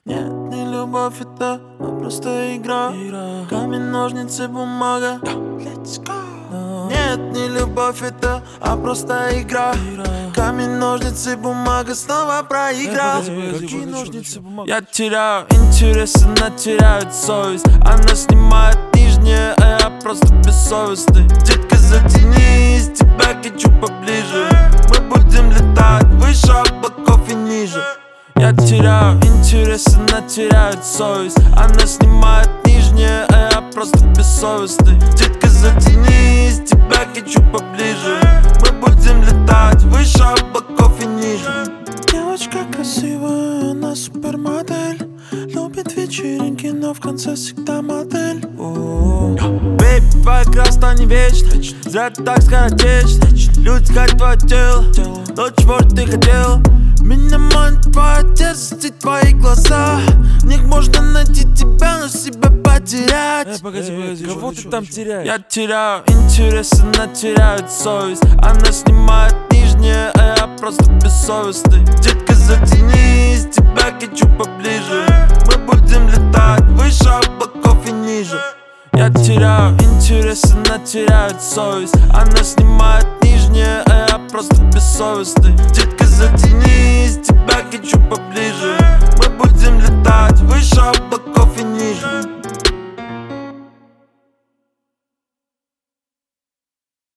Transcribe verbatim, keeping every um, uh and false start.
Нет, не любовь это, а просто игра, игра. Камень, ножницы, бумага. Let's go. No. Нет, не любовь это, а просто игра, игра. Камень, ножницы, бумага, снова проиграл. Какие ножницы, бумага? Я теряю интерес, она теряет совесть. Она снимает нижнее, а я просто бессовестный. Детка, затянись, тебя хочу поближе. Мы будем летать выше облаков и ниже. Я теряю интерес, она теряет совесть. Она снимает нижнее, а я просто бессовестный. Детка, затянись, тебя хочу поближе. Мы будем летать выше облаков и ниже. Девочка красивая, она супермодель. Любит вечеринки, но в конце всегда модель. Бэйби, твоя красота не вечна. Зря ты так скоротечна. Люди хотят твое тело, но чего же ты хотел? Меня манит твоя дерзость и твои глаза. В них можно найти тебя, но себя потерять. Э, погоди, погоди, кого ты там теряешь? Я теряю интерес, она теряет совесть. Она снимает нижнее, а я просто бессовестный. Детка, затянись, тебя хочу поближе. Мы будем летать выше облаков и ниже. Я теряю интерес, она теряет совесть. Она снимает нижнее, а я просто бессовестный. Детка, затянись, тебя